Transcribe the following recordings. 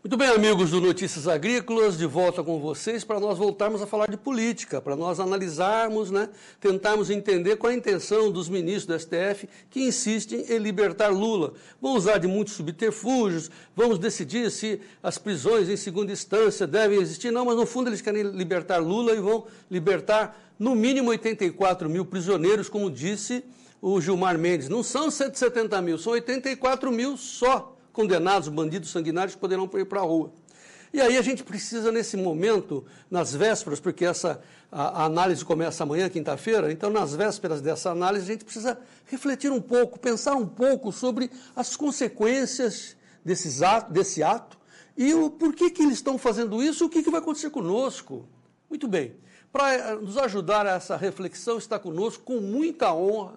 Muito bem, amigos do Notícias Agrícolas, de volta com vocês para nós voltarmos a falar de política, para nós analisarmos, tentarmos entender qual a intenção dos ministros do STF que insistem em libertar Lula. Vão usar de muitos subterfúgios, vamos decidir se as prisões em segunda instância devem existir. Não, mas no fundo eles querem libertar Lula e vão libertar no mínimo 84 mil prisioneiros, como disse o Gilmar Mendes. Não são 170 mil, são 84 mil só condenados, bandidos sanguinários que poderão ir para a rua. E aí a gente precisa, nesse momento, nas vésperas, porque a análise começa amanhã, quinta-feira, então nas vésperas dessa análise a gente precisa refletir um pouco, pensar um pouco sobre as consequências desse ato e o porquê que eles estão fazendo isso e o que vai acontecer conosco. Muito bem, para nos ajudar a essa reflexão está conosco com muita honra,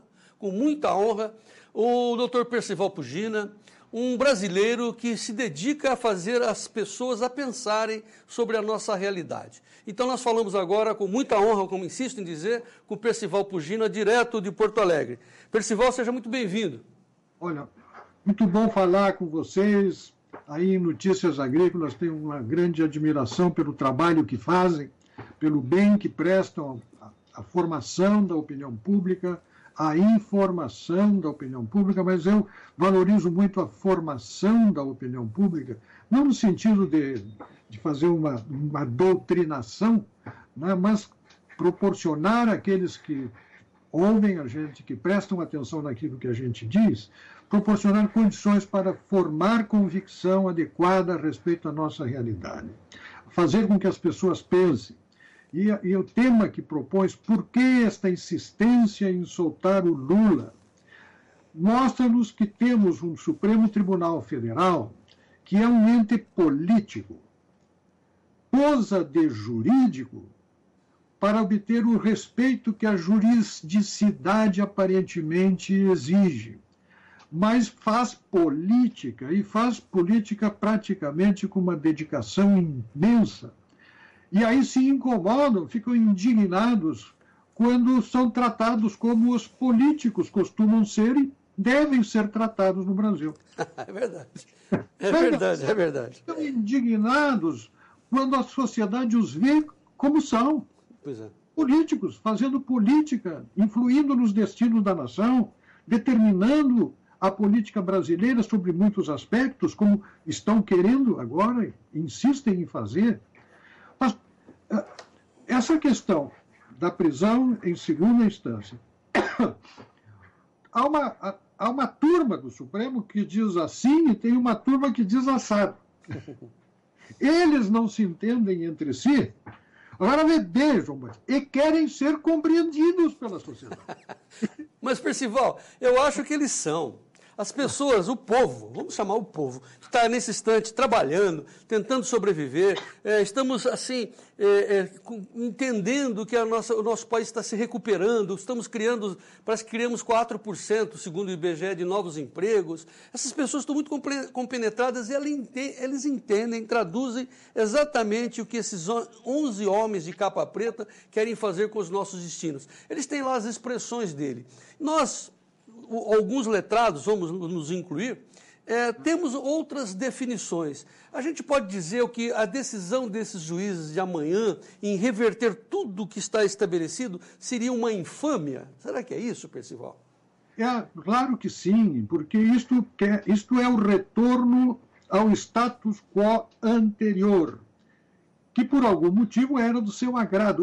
o Dr. Percival Pugina, um brasileiro que se dedica a fazer as pessoas a pensarem sobre a nossa realidade. Então nós falamos agora com muita honra, como insisto em dizer, com o Percival Pugina, direto de Porto Alegre. Percival, seja muito bem-vindo. Olha, muito bom falar com vocês. Aí em Notícias Agrícolas tenho uma grande admiração pelo trabalho que fazem, pelo bem que prestam à formação da opinião pública, a informação da opinião pública, mas eu valorizo muito a formação da opinião pública, não no sentido de fazer uma doutrinação, mas proporcionar àqueles que ouvem a gente, que prestam atenção naquilo que a gente diz, proporcionar condições para formar convicção adequada a respeito da nossa realidade. Fazer com que as pessoas pensem. E o tema que propõe, por que esta insistência em soltar o Lula, mostra-nos que temos um Supremo Tribunal Federal que é um ente político, posa de jurídico, para obter o respeito que a juridicidade aparentemente exige, mas faz política, e faz política praticamente com uma dedicação imensa. E aí se incomodam, ficam indignados quando são tratados como os políticos costumam ser e devem ser tratados no Brasil. É verdade. É verdade. Estão indignados quando a sociedade os vê como são. Pois é. Políticos, fazendo política, influindo nos destinos da nação, determinando a política brasileira sobre muitos aspectos, como estão querendo agora, insistem em fazer. Mas essa questão da prisão em segunda instância, há uma turma do Supremo que diz assim e tem uma turma que diz assado. Eles não se entendem entre si. Agora vejam, e querem ser compreendidos pela sociedade. Mas, Percival, eu acho que eles são. As pessoas, o povo, vamos chamar o povo, que está nesse instante trabalhando, tentando sobreviver, estamos assim, entendendo que o nosso país está se recuperando, estamos criando, parece que criamos 4%, segundo o IBGE, de novos empregos. Essas pessoas estão muito compenetradas e eles entendem, traduzem exatamente o que esses 11 homens de capa preta querem fazer com os nossos destinos. Eles têm lá as expressões dele. Nós, alguns letrados, vamos nos incluir, temos outras definições. A gente pode dizer que a decisão desses juízes de amanhã em reverter tudo o que está estabelecido seria uma infâmia? Será que é isso, Percival? Claro que sim, porque isto é o retorno ao status quo anterior, que por algum motivo era do seu agrado.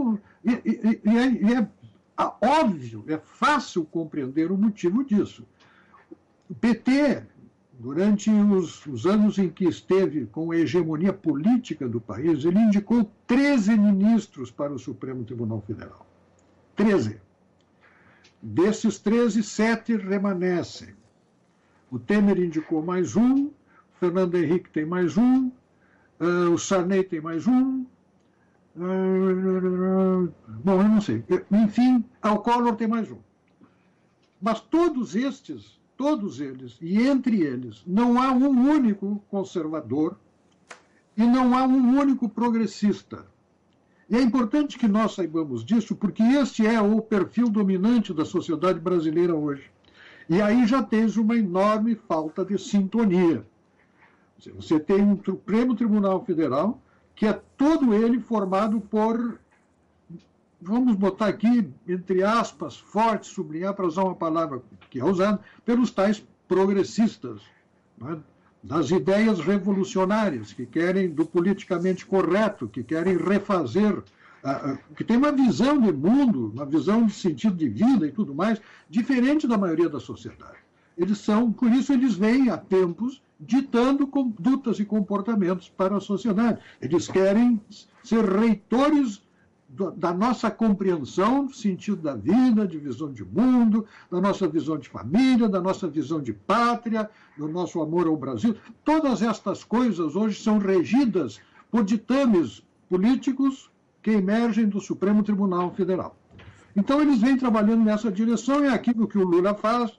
É óbvio, é fácil compreender o motivo disso. O PT, durante os anos em que esteve com a hegemonia política do país, ele indicou 13 ministros para o Supremo Tribunal Federal. 13. Desses 13, 7 remanescem. O Temer indicou mais um, o Fernando Henrique tem mais um, o Sarney tem mais um, bom, eu não sei. Enfim, o Collor tem mais um. Mas todos eles, e entre eles, não há um único conservador e não há um único progressista. E é importante que nós saibamos disso, porque este é o perfil dominante da sociedade brasileira hoje. E aí já tens uma enorme falta de sintonia. Você tem um Supremo Tribunal Federal que é todo ele formado por, vamos botar aqui, entre aspas, forte, sublinhar, para usar uma palavra que é usada, pelos tais progressistas, né? Das ideias revolucionárias, que querem do politicamente correto, que querem refazer, que tem uma visão de mundo, uma visão de sentido de vida e tudo mais, diferente da maioria da sociedade. Por isso eles vêm há tempos ditando condutas e comportamentos para a sociedade. Eles querem ser reitores da nossa compreensão do sentido da vida, de visão de mundo, da nossa visão de família, da nossa visão de pátria, do nosso amor ao Brasil. Todas estas coisas hoje são regidas por ditames políticos que emergem do Supremo Tribunal Federal. Então, eles vêm trabalhando nessa direção, é aquilo que o Lula faz.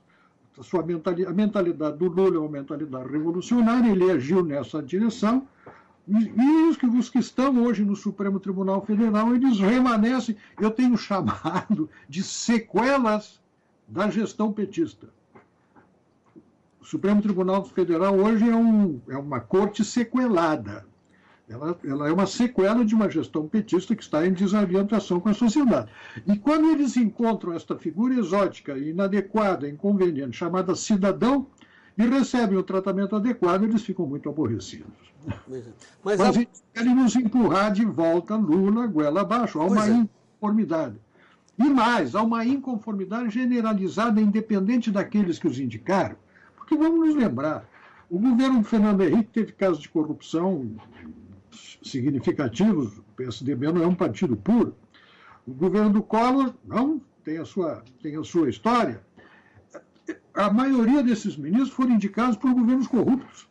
A mentalidade do Lula é uma mentalidade revolucionária, ele agiu nessa direção. E os que estão hoje no Supremo Tribunal Federal, eles remanescem, eu tenho chamado de sequelas da gestão petista. O Supremo Tribunal Federal hoje é uma corte sequelada. Ela é uma sequela de uma gestão petista que está em desorientação com a sociedade. E quando eles encontram esta figura exótica, inadequada, inconveniente, chamada cidadão, e recebem o tratamento adequado, eles ficam muito aborrecidos. Mas eles querem nos empurrar de volta Lula, goela abaixo. Há uma inconformidade. E mais, há uma inconformidade generalizada, independente daqueles que os indicaram. Porque vamos nos lembrar, o governo do Fernando Henrique teve casos de corrupção significativos, o PSDB não é um partido puro. O governo do Collor não tem a sua história. A maioria desses ministros foram indicados por governos corruptos.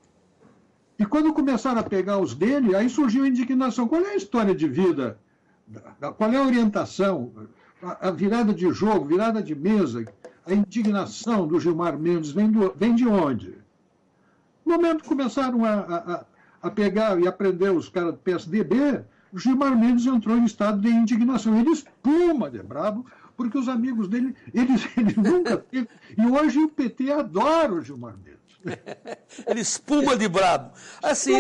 E quando começaram a pegar os dele, aí surgiu a indignação. Qual é a história de vida? Qual é a orientação? A virada de jogo, virada de mesa, a indignação do Gilmar Mendes vem de onde? No momento que começaram a pegar e aprender os caras do PSDB, o Gilmar Mendes entrou em estado de indignação. Ele espuma de brabo, porque os amigos dele, ele nunca teve. E hoje o PT adora o Gilmar Mendes. Ele espuma de brabo. Assim,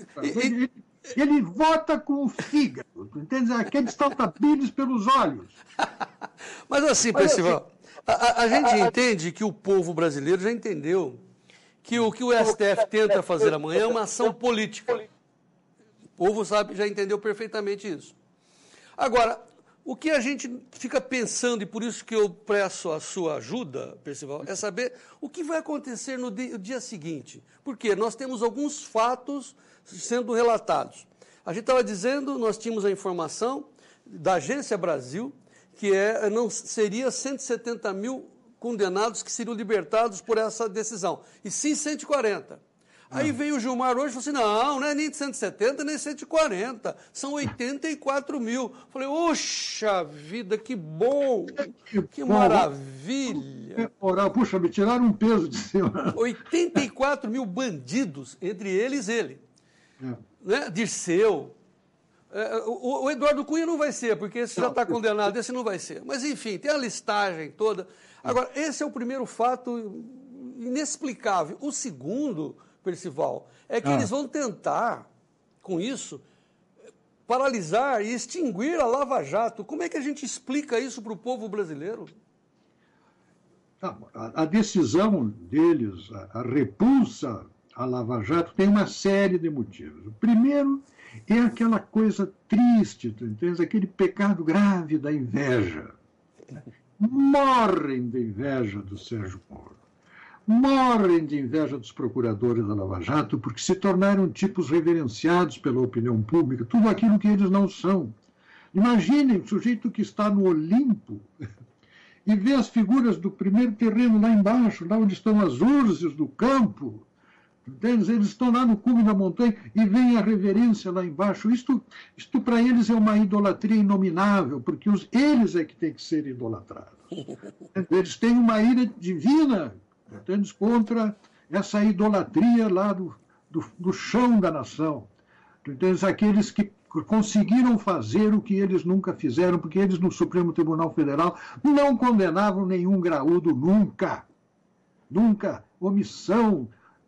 ele vota com o fígado, entende? Aqueles salta-bílis pelos olhos. Mas assim, Percival, a gente entende que o povo brasileiro já entendeu que o que o STF tenta fazer amanhã é uma ação política. O povo já entendeu perfeitamente isso. Agora, o que a gente fica pensando, e por isso que eu peço a sua ajuda, Percival, é saber o que vai acontecer no dia seguinte. Porque nós temos alguns fatos sendo relatados. A gente estava dizendo, nós tínhamos a informação da Agência Brasil, que não seria 170 mil condenados que seriam libertados por essa decisão, e sim 140. Aí veio o Gilmar hoje e falou assim, não é nem 170, nem 140, são 84 mil. Falei, oxa vida, que bom, que maravilha. Puxa, me tiraram um peso de cima. 84 mil bandidos, entre eles ele. Né? Dirceu. O Eduardo Cunha não vai ser, porque esse já está condenado, esse não vai ser. Mas, enfim, tem a listagem toda. Agora, esse é o primeiro fato inexplicável. O segundo, Percival, é que eles vão tentar, com isso, paralisar e extinguir a Lava Jato. Como é que a gente explica isso para o povo brasileiro? A decisão deles, a repulsa à Lava Jato, tem uma série de motivos. O primeiro é aquela coisa triste, tu entende? Aquele pecado grave da inveja. Morrem de inveja do Sérgio Moro. Morrem de inveja dos procuradores da Lava Jato, porque se tornaram tipos reverenciados pela opinião pública, tudo aquilo que eles não são. Imaginem o sujeito que está no Olimpo e vê as figuras do primeiro terreno lá embaixo, lá onde estão as urzes do campo. Eles estão lá no cume da montanha e vem a reverência lá embaixo. Isto para eles é uma idolatria inominável, porque eles é que têm que ser idolatrados. Eles têm uma ira divina, entende? Contra essa idolatria lá do chão da nação. Entende? Aqueles que conseguiram fazer o que eles nunca fizeram, porque eles no Supremo Tribunal Federal não condenavam nenhum graúdo nunca. Nunca. Omissão.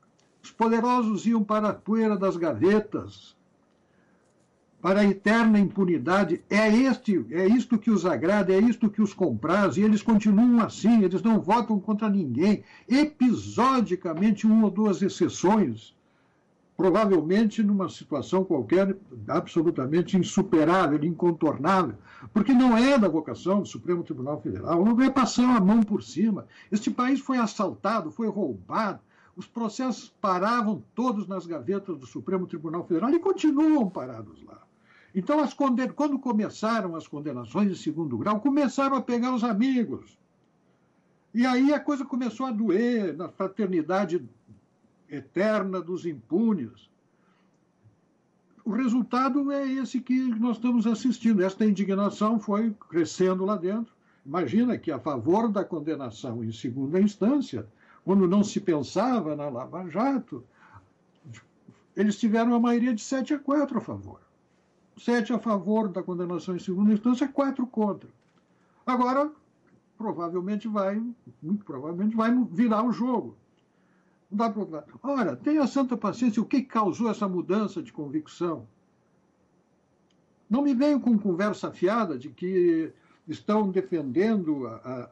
Os poderosos iam para a poeira das gavetas, para a eterna impunidade. É isto que os agrada, é isto que os compraz, e eles continuam assim, eles não votam contra ninguém. Episodicamente, uma ou duas exceções, provavelmente numa situação qualquer absolutamente insuperável, incontornável, porque não é da vocação do Supremo Tribunal Federal, não é passar a mão por cima. Este país foi assaltado, foi roubado, os processos paravam todos nas gavetas do Supremo Tribunal Federal e continuam parados lá. Então, quando começaram as condenações de segundo grau, começaram a pegar os amigos. E aí a coisa começou a doer na fraternidade eterna dos impunes. O resultado é esse que nós estamos assistindo. Esta indignação foi crescendo lá dentro. Imagina que a favor da condenação em segunda instância, quando não se pensava na Lava Jato, eles tiveram a maioria de 7-4 a favor. 7 a favor da condenação em segunda instância, 4 contra. Agora, muito provavelmente vai virar o jogo. Não dá para... Ora, tenha santa paciência, o que causou essa mudança de convicção? Não me venham com conversa fiada de que estão defendendo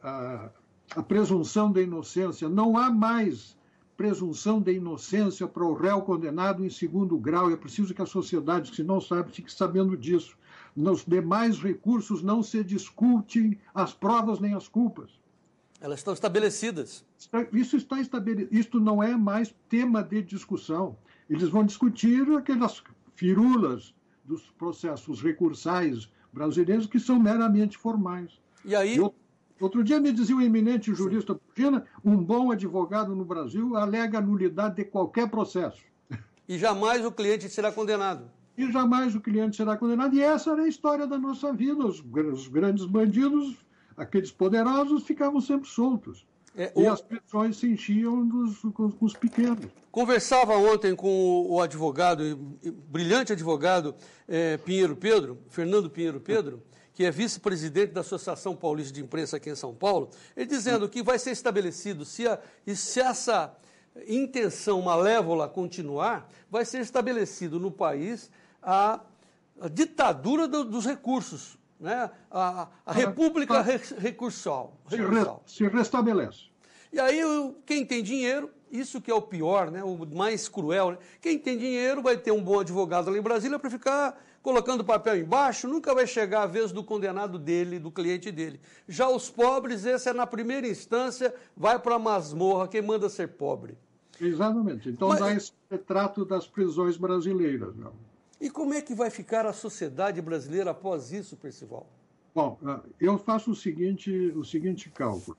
a presunção da inocência. Não há mais presunção de inocência para o réu condenado em segundo grau. É preciso que a sociedade, se não sabe, fique sabendo disso. Nos demais recursos não se discutem as provas nem as culpas. Elas estão estabelecidas. Isso está estabelecido. Isto não é mais tema de discussão. Eles vão discutir aquelas firulas dos processos recursais brasileiros que são meramente formais. E aí... Outro dia me dizia um eminente jurista argentino, um bom advogado no Brasil alega a nulidade de qualquer processo. E jamais o cliente será condenado. E jamais o cliente será condenado. E essa era a história da nossa vida. Os grandes bandidos, aqueles poderosos, ficavam sempre soltos. E as prisões se enchiam com os pequenos. Conversava ontem com o advogado, brilhante advogado Fernando Pinheiro Pedro, que é vice-presidente da Associação Paulista de Imprensa aqui em São Paulo, ele dizendo que vai ser estabelecido, se essa intenção malévola continuar, vai ser estabelecido no país a ditadura dos recursos, né? a república recursal. Se restabelece. E aí, quem tem dinheiro, isso que é o pior, né? O mais cruel, né? Quem tem dinheiro vai ter um bom advogado ali em Brasília para ficar colocando papel embaixo, nunca vai chegar a vez do condenado dele, do cliente dele. Já os pobres, esse é na primeira instância, vai para a masmorra, quem manda ser pobre. Exatamente. Então dá esse retrato das prisões brasileiras. Não? E como é que vai ficar a sociedade brasileira após isso, Percival? Bom, eu faço o seguinte cálculo.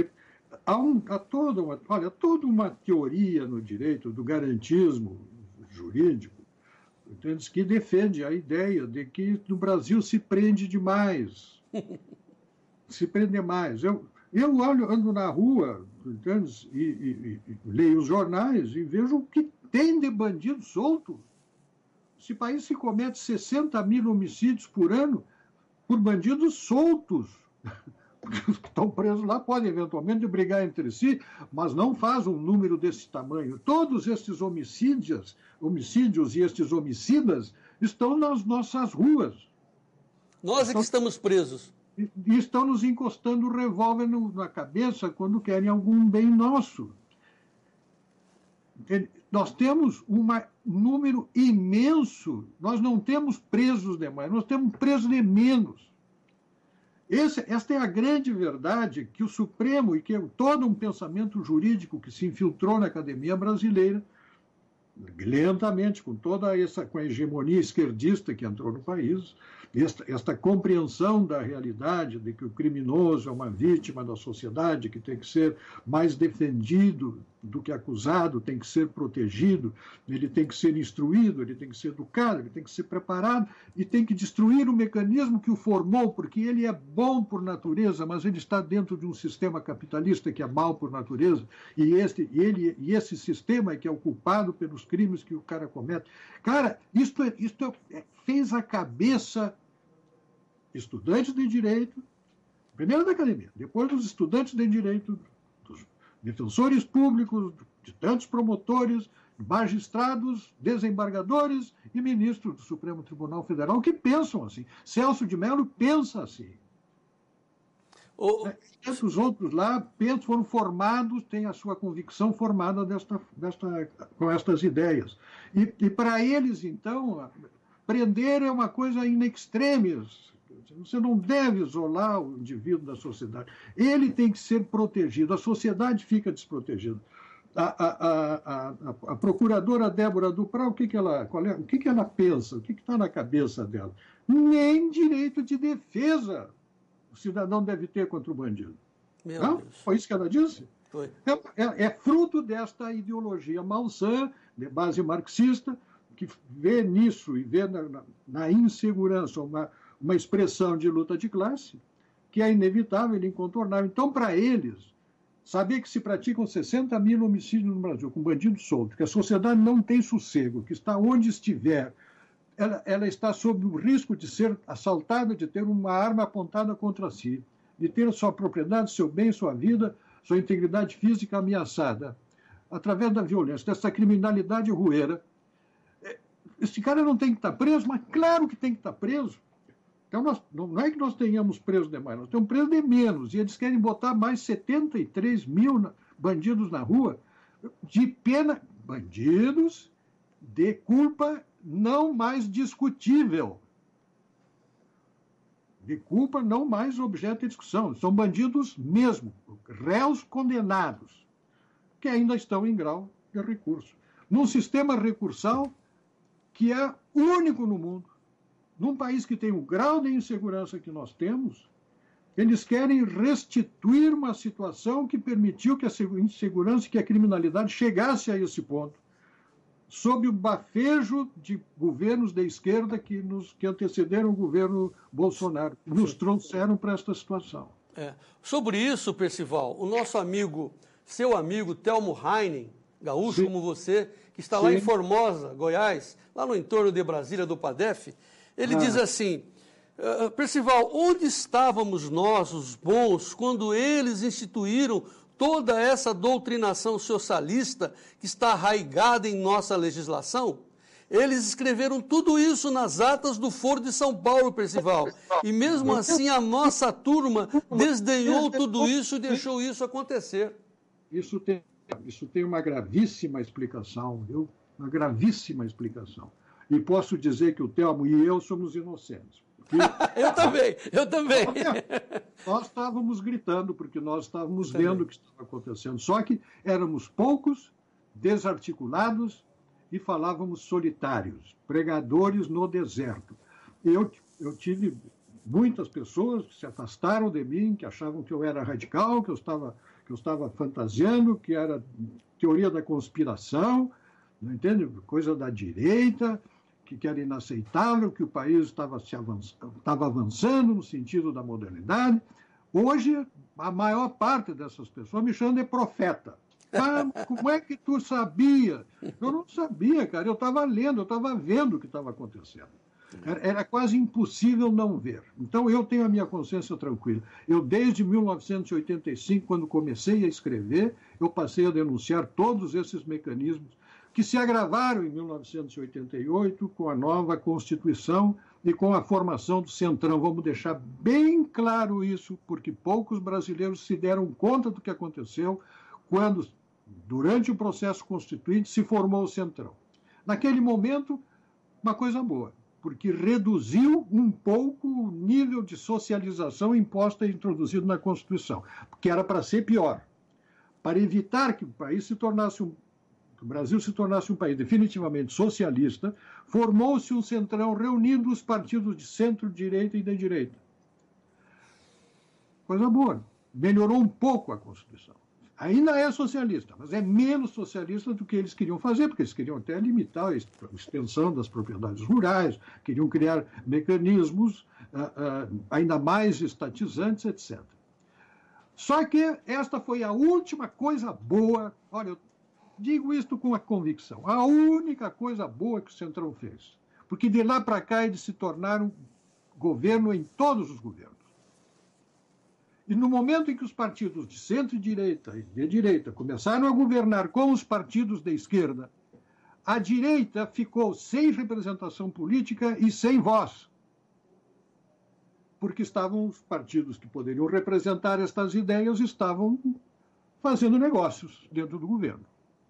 Há toda uma teoria no direito do garantismo jurídico, que defende a ideia de que no Brasil se prende demais. Se prende mais. Eu ando na rua, e leio os jornais e vejo o que tem de bandido solto. Esse país se comete 60 mil homicídios por ano por bandidos soltos. Porque os que estão presos lá podem eventualmente brigar entre si, mas não faz um número desse tamanho. Todos esses homicídios e estes homicidas estão nas nossas ruas. Nós é que estamos presos. E estão nos encostando o revólver na cabeça quando querem algum bem nosso. Nós temos um número imenso, nós não temos presos demais, nós temos presos de menos. Esta é a grande verdade que o Supremo e que todo um pensamento jurídico que se infiltrou na academia brasileira, lentamente, com com a hegemonia esquerdista que entrou no país, esta compreensão da realidade de que o criminoso é uma vítima da sociedade, que tem que ser mais defendido do que acusado, tem que ser protegido, ele tem que ser instruído, ele tem que ser educado, ele tem que ser preparado e tem que destruir o mecanismo que o formou, porque ele é bom por natureza, mas ele está dentro de um sistema capitalista que é mau por natureza, e esse sistema é que é o culpado pelos crimes que o cara comete. Cara, isto fez a cabeça estudantes de direito, primeiro da academia, depois dos estudantes de direito, dos defensores públicos, de tantos promotores, magistrados, desembargadores e ministros do Supremo Tribunal Federal que pensam assim. Celso de Mello pensa assim. Os outros lá foram formados, têm a sua convicção formada com estas ideias. E para eles, então, prender é uma coisa in extremis. Você não deve isolar o indivíduo da sociedade. Ele tem que ser protegido. A sociedade fica desprotegida. A procuradora Débora Duprat, o que ela pensa? O que está na cabeça dela? Nem direito de defesa o cidadão deve ter contra o bandido. Não? Foi isso que ela disse? Foi. É fruto desta ideologia malsã, de base marxista, que vê nisso e vê na insegurança uma expressão de luta de classe que é inevitável e incontornável. Então, para eles, saber que se praticam 60 mil homicídios no Brasil com bandidos soltos, que a sociedade não tem sossego, que está onde estiver, ela está sob o risco de ser assaltada, de ter uma arma apontada contra si, de ter sua propriedade, seu bem, sua vida, sua integridade física ameaçada, através da violência, dessa criminalidade rueira. Esse cara não tem que estar preso, mas claro que tem que estar preso. Então, não é que nós tenhamos preso demais, nós temos preso de menos, e eles querem botar mais 73 mil bandidos na rua, de pena, bandidos de culpa não mais discutível, de culpa não mais objeto de discussão. São bandidos mesmo, réus condenados, que ainda estão em grau de recurso. Num sistema recursal que é único no mundo, num país que tem o grau de insegurança que nós temos, eles querem restituir uma situação que permitiu que a insegurança e que a criminalidade chegasse a esse ponto, sob o bafejo de governos de esquerda que antecederam o governo Bolsonaro, nos trouxeram para esta situação. Sobre isso, Percival, o nosso amigo, seu amigo Telmo Heinen, gaúcho como você, que está lá em Formosa, Goiás, lá no entorno de Brasília, do PADEF, ele diz assim: Percival, onde estávamos nós, os bons, quando eles instituíram toda essa doutrinação socialista que está arraigada em nossa legislação? Eles escreveram tudo isso nas atas do Foro de São Paulo, Percival. E mesmo assim a nossa turma desdenhou tudo isso e deixou isso acontecer. Isso tem uma gravíssima explicação, viu? Uma gravíssima explicação. E posso dizer que o Telmo e eu somos inocentes. Eu também. Nós estávamos gritando, porque nós estávamos vendo o que estava acontecendo. Só que éramos poucos, desarticulados e falávamos solitários, pregadores no deserto. Eu tive muitas pessoas que se afastaram de mim, que achavam que eu era radical, que eu estava fantasiando, que era teoria da conspiração, não entende? Coisa da direita, que era inaceitável, que o país estava avançando no sentido da modernidade. Hoje, a maior parte dessas pessoas me chamam de profeta. Como é que tu sabia? Eu não sabia, cara. Eu estava lendo, eu estava vendo o que estava acontecendo. Era quase impossível não ver. Então, eu tenho a minha consciência tranquila. Eu, desde 1985, quando comecei a escrever, eu passei a denunciar todos esses mecanismos que se agravaram em 1988 com a nova Constituição e com a formação do Centrão. Vamos deixar bem claro isso, porque poucos brasileiros se deram conta do que aconteceu quando, durante o processo constituinte, se formou o Centrão. Naquele momento, uma coisa boa, porque reduziu um pouco o nível de socialização imposta e introduzido na Constituição, porque era para ser pior. Para evitar que o Brasil se tornasse um país definitivamente socialista, formou-se um Centrão reunindo os partidos de centro-direita e de direita. Coisa boa. Melhorou um pouco a Constituição. Ainda é socialista, mas é menos socialista do que eles queriam fazer, porque eles queriam até limitar a extensão das propriedades rurais, queriam criar mecanismos ainda mais estatizantes, etc. Só que esta foi a última coisa boa. Olha, eu digo isto com a convicção. A única coisa boa que o Centrão fez. Porque de lá para cá eles se tornaram governo em todos os governos. E no momento em que os partidos de centro e de direita começaram a governar com os partidos de esquerda, a direita ficou sem representação política e sem voz, porque estavam os partidos que poderiam representar estas ideias estavam fazendo negócios dentro do governo.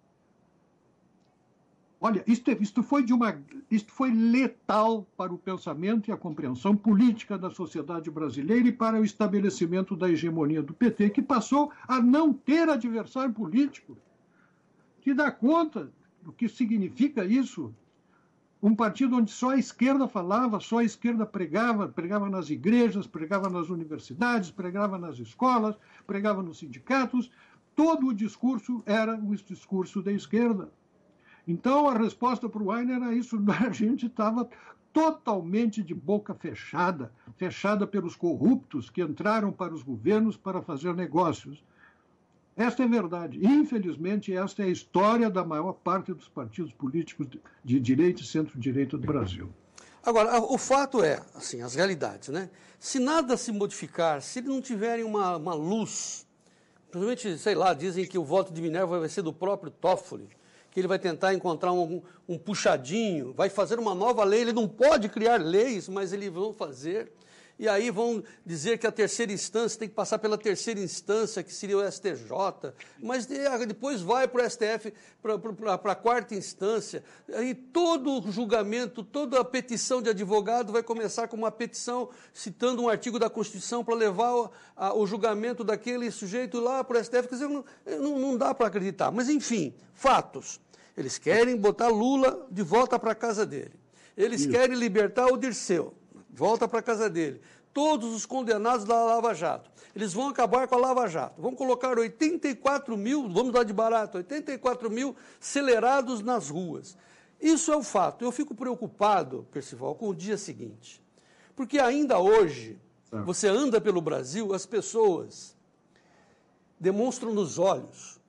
Olha, isto foi letal para o pensamento e a compreensão política da sociedade brasileira e para o estabelecimento da hegemonia do PT, que passou a não ter adversário político. Se dá conta do que significa isso? Um partido onde só a esquerda falava, só a esquerda pregava nas igrejas, pregava nas universidades, pregava nas escolas, pregava nos sindicatos. Todo o discurso era o discurso da esquerda. Então, a resposta para o Ainer era isso. A gente estava totalmente de boca fechada, fechada pelos corruptos que entraram para os governos para fazer negócios. Esta é a verdade. Infelizmente, esta é a história da maior parte dos partidos políticos de direita e centro-direita do Brasil. Agora, o fato é, assim, as realidades, né? Se nada se modificar, se eles não tiverem uma luz, principalmente, sei lá, dizem que o voto de Minerva vai ser do próprio Toffoli, que ele vai tentar encontrar um puxadinho, vai fazer uma nova lei, ele não pode criar leis, mas eles vão fazer. E aí vão dizer que a terceira instância tem que passar pela terceira instância, que seria o STJ, mas depois vai para o STF, para a quarta instância. Aí todo o julgamento, toda a petição de advogado vai começar com uma petição citando um artigo da Constituição para levar o julgamento daquele sujeito lá para o STF. Quer dizer, não dá para acreditar. Mas, enfim, fatos. Eles querem botar Lula de volta para a casa dele. Eles querem libertar o Dirceu. Volta para a casa dele. Todos os condenados da Lava Jato. Eles vão acabar com a Lava Jato. Vão colocar 84 mil, vamos dar de barato, 84 mil acelerados nas ruas. Isso é o fato. Eu fico preocupado, Percival, com o dia seguinte. Porque ainda hoje, você anda pelo Brasil, as pessoas demonstram nos olhos.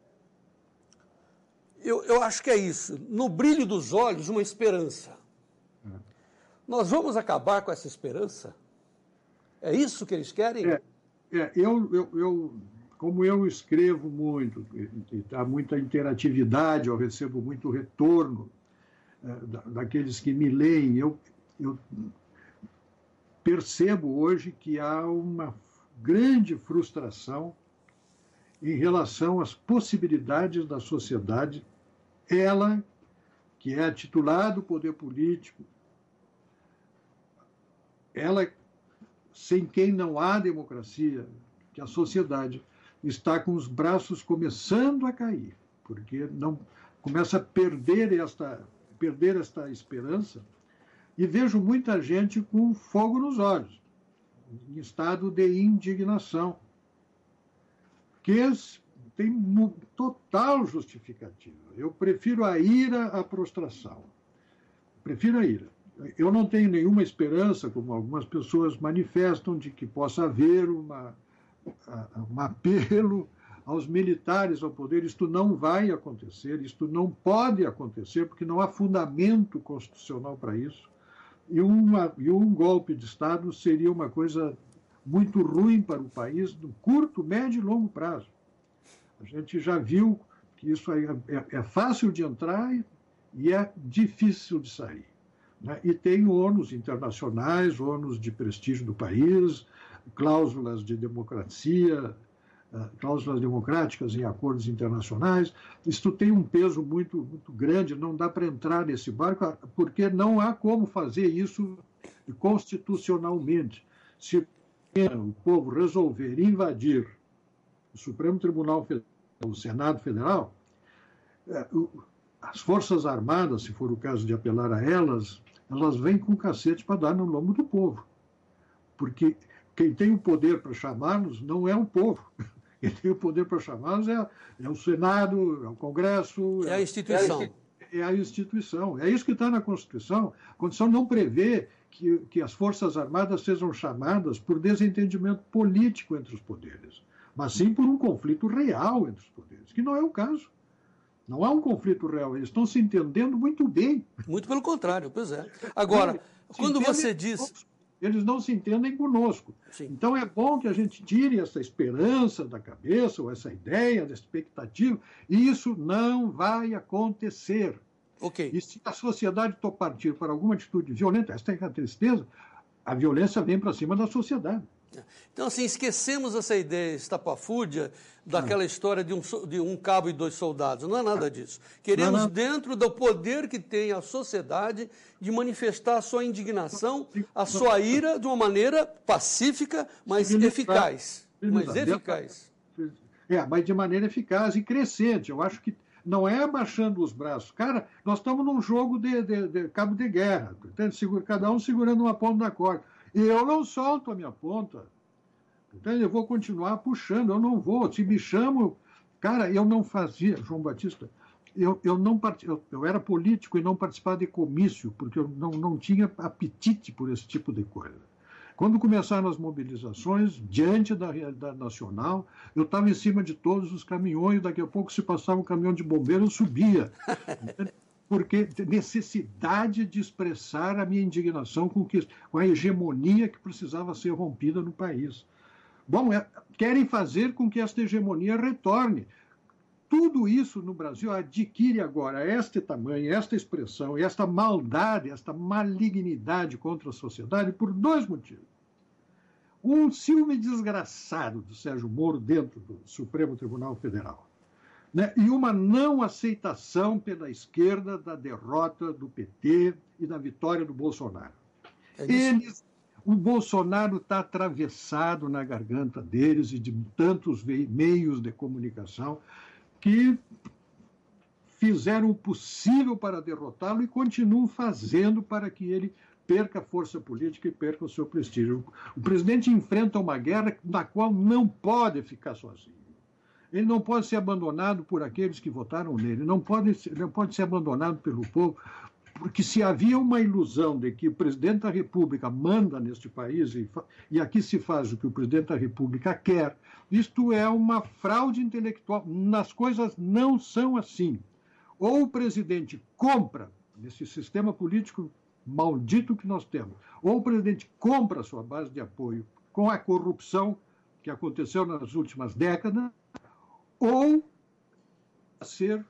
Eu acho que é isso. No brilho dos olhos, uma esperança. Nós vamos acabar com essa esperança? É isso que eles querem? Como eu escrevo muito, e há muita interatividade, eu recebo muito retorno daqueles que me leem, eu percebo hoje que há uma grande frustração em relação às possibilidades da sociedade, ela, que é a titular do poder político, ela, sem quem não há democracia, que a sociedade está com os braços começando a cair, porque não começa a perder esta esperança, e vejo muita gente com fogo nos olhos, em estado de indignação, que tem total justificativa. Eu prefiro a ira à prostração. Prefiro a ira. Eu não tenho nenhuma esperança, como algumas pessoas manifestam, de que possa haver um apelo aos militares ao poder. Isto não vai acontecer, isto não pode acontecer, porque não há fundamento constitucional para isso. E um golpe de Estado seria uma coisa muito ruim para o país, no curto, médio e longo prazo. A gente já viu que isso é fácil de entrar e é difícil de sair. E tem ônus internacionais, ônus de prestígio do país, cláusulas de democracia, cláusulas democráticas em acordos internacionais. Isso tem um peso muito, muito grande, não dá para entrar nesse barco, porque não há como fazer isso constitucionalmente. Se o povo resolver invadir o Supremo Tribunal Federal, o Senado Federal, as Forças Armadas, se for o caso de apelar a elas vêm com cacete para dar no lombo do povo. Porque quem tem o poder para chamá-los não é o povo. Quem tem o poder para chamá-los é o Senado, é o Congresso... É a instituição. É a instituição. É isso que está na Constituição. A Constituição não prevê que as Forças Armadas sejam chamadas por desentendimento político entre os poderes, mas sim por um conflito real entre os poderes, que não é o caso. Não há um conflito real, eles estão se entendendo muito bem. Muito pelo contrário, pois é. Agora, quando você diz... Eles não se entendem conosco. Sim. Então é bom que a gente tire essa esperança da cabeça, ou essa ideia, essa expectativa, e isso não vai acontecer. Ok. E se a sociedade partir para alguma atitude violenta, esta é a tristeza, a violência vem para cima da sociedade. Então, assim, esquecemos essa ideia estapafúrdia daquela história de um cabo e 2 soldados. Não é nada disso. Queremos, dentro do poder que tem a sociedade, de manifestar a sua indignação, a sua ira de uma maneira pacífica, mas eficaz. Mas de maneira eficaz e crescente. Eu acho que não é abaixando os braços. Cara, nós estamos num jogo de cabo de guerra, cada um segurando uma ponta da corda. E eu não solto a minha ponta. Eu vou continuar puxando, eu não vou. Se me chamam... Cara, eu não fazia, João Batista, eu era político e não participava de comício, porque eu não tinha apetite por esse tipo de coisa. Quando começaram as mobilizações, diante da realidade nacional, eu estava em cima de todos os caminhões, daqui a pouco se passava um caminhão de bombeiro, eu subia. Porque necessidade de expressar a minha indignação com a hegemonia que precisava ser rompida no país. Bom, querem fazer com que esta hegemonia retorne. Tudo isso no Brasil adquire agora este tamanho, esta expressão, esta maldade, esta malignidade contra a sociedade por 2 motivos. Um ciúme desgraçado do Sérgio Moro dentro do Supremo Tribunal Federal. Né? E uma não aceitação pela esquerda da derrota do PT e da vitória do Bolsonaro. O Bolsonaro está atravessado na garganta deles e de tantos meios de comunicação que fizeram o possível para derrotá-lo e continuam fazendo para que ele perca a força política e perca o seu prestígio. O presidente enfrenta uma guerra na qual não pode ficar sozinho. Ele não pode ser abandonado por aqueles que votaram nele, não pode ser abandonado pelo povo, porque se havia uma ilusão de que o presidente da República manda neste país e aqui se faz o que o presidente da República quer, isto é uma fraude intelectual. As coisas não são assim. Ou o presidente compra, nesse sistema político maldito que nós temos, ou o presidente compra a sua base de apoio com a corrupção que aconteceu nas últimas décadas, ou ser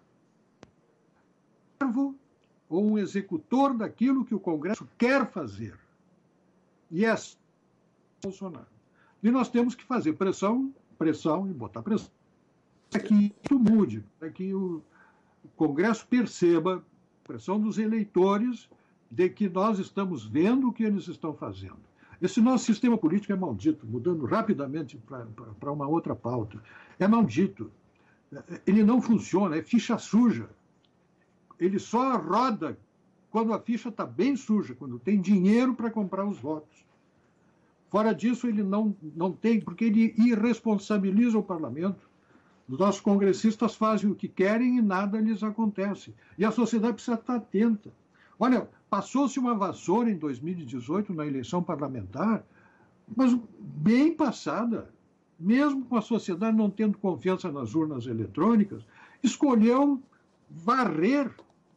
servo ou um executor daquilo que o Congresso quer fazer. E é Bolsonaro. E nós temos que fazer pressão e botar pressão para que isso mude, para que o Congresso perceba, pressão dos eleitores, de que nós estamos vendo o que eles estão fazendo. Esse nosso sistema político é maldito, mudando rapidamente para uma outra pauta. É maldito. Ele não funciona, é ficha suja. Ele só roda quando a ficha está bem suja, quando tem dinheiro para comprar os votos. Fora disso, ele não tem, porque ele irresponsabiliza o parlamento. Os nossos congressistas fazem o que querem e nada lhes acontece. E a sociedade precisa estar atenta. Olha, passou-se uma vassoura em 2018 na eleição parlamentar, mas bem passada. Mesmo com a sociedade não tendo confiança nas urnas eletrônicas, escolheu varrer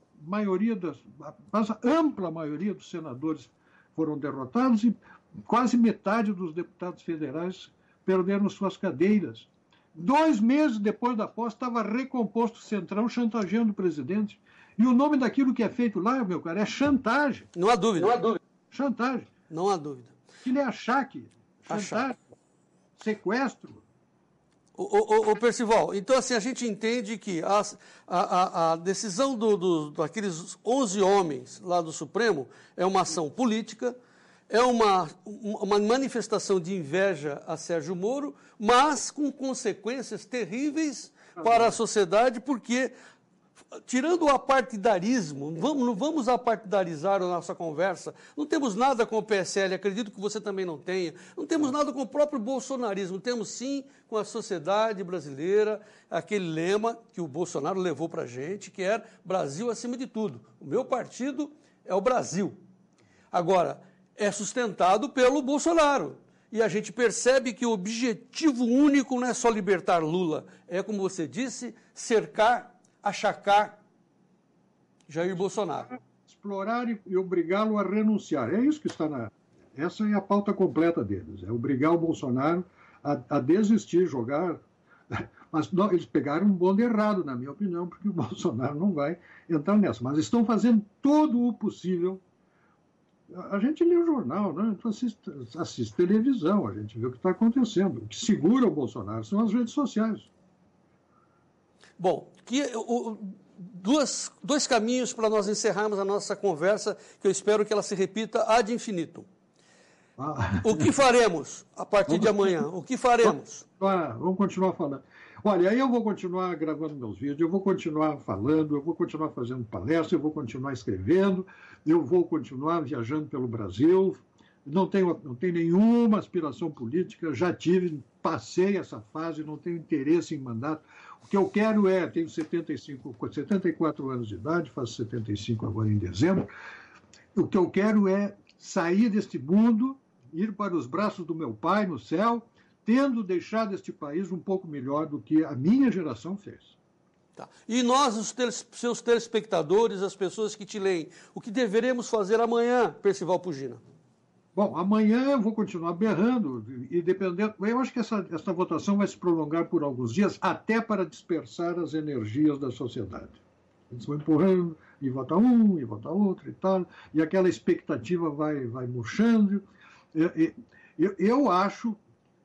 a ampla maioria dos senadores foram derrotados e quase metade dos deputados federais perderam suas cadeiras. 2 meses depois da posse, estava recomposto o Centrão chantageando o presidente. E o nome daquilo que é feito lá, meu cara, é chantagem. Não há dúvida. Chantagem. Não há dúvida. Ele é achaque. Chantagem. Sequestro. Ô Percival, então assim, a gente entende que a decisão daqueles 11 homens lá do Supremo é uma ação política, é uma manifestação de inveja a Sérgio Moro, mas com consequências terríveis para a sociedade, porque, tirando o apartidarismo, não vamos apartidarizar a nossa conversa, não temos nada com o PSL, acredito que você também não tenha, não temos nada com o próprio bolsonarismo, temos sim com a sociedade brasileira, aquele lema que o Bolsonaro levou para a gente, que é Brasil acima de tudo. O meu partido é o Brasil. Agora, é sustentado pelo Bolsonaro. E a gente percebe que o objetivo único não é só libertar Lula, é, como você disse, cercar, achacar Jair Bolsonaro. Explorar e obrigá-lo a renunciar. É isso que está Essa é a pauta completa deles. É obrigar o Bolsonaro a desistir, jogar Mas não, eles pegaram um bonde errado, na minha opinião, porque o Bolsonaro não vai entrar nessa. Mas estão fazendo todo o possível. A gente lê o jornal, né? Assiste televisão, a gente vê o que está acontecendo. O que segura o Bolsonaro são as redes sociais. Bom, dois caminhos para nós encerrarmos a nossa conversa, que eu espero que ela se repita ad infinitum. O que faremos a partir de amanhã? O que faremos? Vamos continuar falando. Olha, aí eu vou continuar gravando meus vídeos, eu vou continuar falando, eu vou continuar fazendo palestra, eu vou continuar escrevendo, eu vou continuar viajando pelo Brasil. Não tenho nenhuma aspiração política, já passei essa fase, não tenho interesse em mandato. O que eu quero tenho 74 anos de idade, faço 75 agora em dezembro. O que eu quero é sair deste mundo, ir para os braços do meu pai no céu, tendo deixado este país um pouco melhor do que a minha geração fez. Tá. E nós, seus telespectadores, as pessoas que te leem, o que deveremos fazer amanhã, Percival Pugina? Bom, amanhã eu vou continuar berrando, e dependendo. Eu acho que essa votação vai se prolongar por alguns dias, até para dispersar as energias da sociedade. Eles vão empurrando, e vota um, e vota outro e tal, e aquela expectativa vai murchando. Eu acho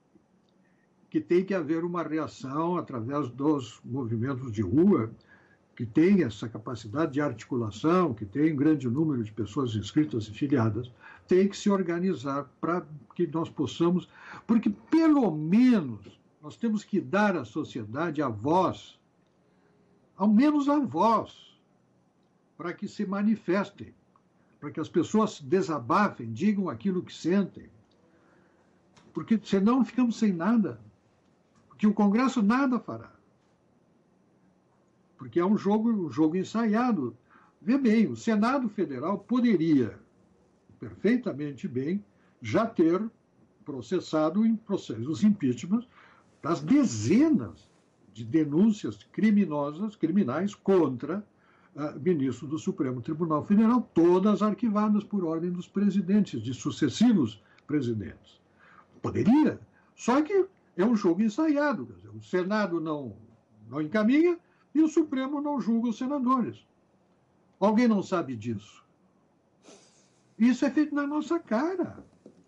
que tem que haver uma reação através dos movimentos de rua, que tem essa capacidade de articulação, que tem um grande número de pessoas inscritas e filiadas, tem que se organizar para que nós possamos, porque pelo menos nós temos que dar à sociedade a voz, ao menos a voz, para que se manifestem, para que as pessoas desabafem, digam aquilo que sentem, porque senão ficamos sem nada, porque o Congresso nada fará. Porque é um jogo ensaiado. Vê bem, o Senado Federal poderia, perfeitamente bem, já ter processado em processos impeachment das dezenas de denúncias criminais contra ministros do Supremo Tribunal Federal, todas arquivadas por ordem dos presidentes, de sucessivos presidentes. Poderia, só que é um jogo ensaiado. Quer dizer, o Senado não encaminha, e o Supremo não julga os senadores. Alguém não sabe disso? Isso é feito na nossa cara.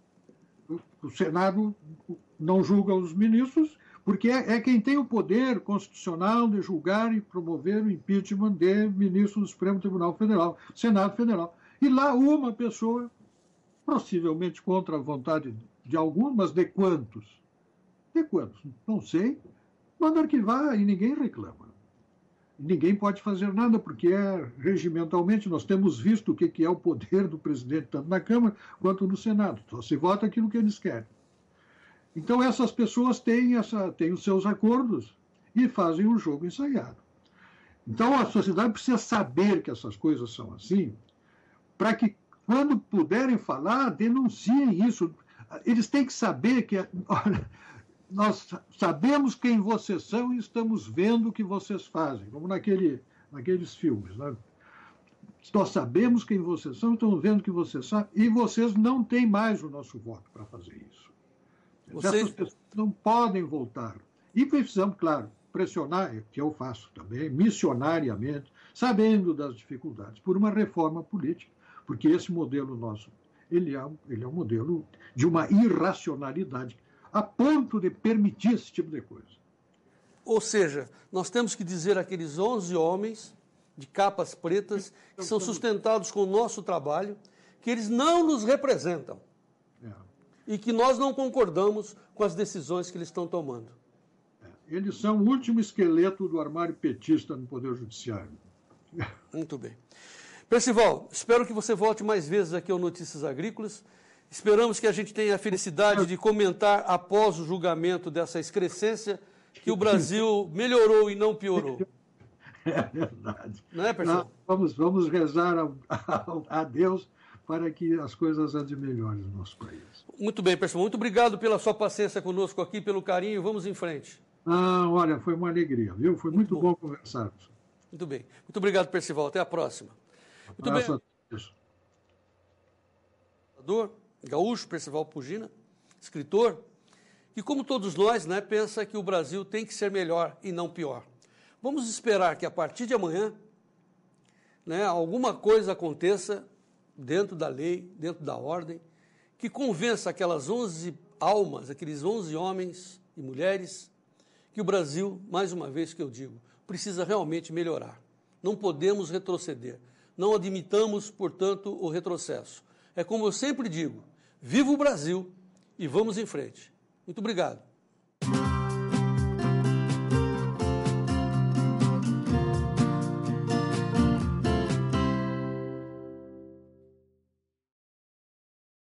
O Senado não julga os ministros porque é quem tem o poder constitucional de julgar e promover o impeachment de ministros do Supremo Tribunal Federal, Senado Federal. E lá uma pessoa, possivelmente contra a vontade de alguns, mas de quantos? De quantos? Não sei. Manda arquivar e ninguém reclama. Ninguém pode fazer nada, porque regimentalmente nós temos visto o que é o poder do presidente, tanto na Câmara quanto no Senado. Só se vota aquilo que eles querem. Então, essas pessoas têm os seus acordos e fazem um jogo ensaiado. Então, a sociedade precisa saber que essas coisas são assim, para que, quando puderem falar, denunciem isso. Eles têm que saber que... Olha, nós sabemos quem vocês são e estamos vendo o que vocês fazem, como naqueles filmes. Né? Nós sabemos quem vocês são, estamos vendo o que vocês sabem, e vocês não têm mais o nosso voto para fazer isso. Essas pessoas não podem voltar. E precisamos, claro, pressionar, que eu faço também, missionariamente, sabendo das dificuldades, por uma reforma política, porque esse modelo nosso, ele é um modelo de uma irracionalidade, a ponto de permitir esse tipo de coisa. Ou seja, nós temos que dizer àqueles 11 homens de capas pretas que são sustentados com o nosso trabalho, que eles não nos representam e que nós não concordamos com as decisões que eles estão tomando. Eles são o último esqueleto do armário petista no Poder Judiciário. Muito bem. Percival, espero que você volte mais vezes aqui ao Notícias Agrícolas. Esperamos que a gente tenha a felicidade de comentar após o julgamento dessa excrescência que o Brasil melhorou e não piorou. É verdade. Não é, Percival? Vamos rezar a Deus para que as coisas andem melhores no nosso país. Muito bem, Percival. Muito obrigado pela sua paciência conosco aqui, pelo carinho. Vamos em frente. Olha, foi uma alegria, viu? Foi muito bom conversarmos. Muito bem. Muito obrigado, Percival. Até a próxima. Muito bem. Gaúcho, Percival Pugina, escritor, que, como todos nós, né, pensa que o Brasil tem que ser melhor e não pior. Vamos esperar que, a partir de amanhã, né, alguma coisa aconteça dentro da lei, dentro da ordem, que convença aquelas 11 almas, aqueles 11 homens e mulheres, que o Brasil, mais uma vez que eu digo, precisa realmente melhorar. Não podemos retroceder. Não admitamos, portanto, o retrocesso. É como eu sempre digo, viva o Brasil e vamos em frente. Muito obrigado.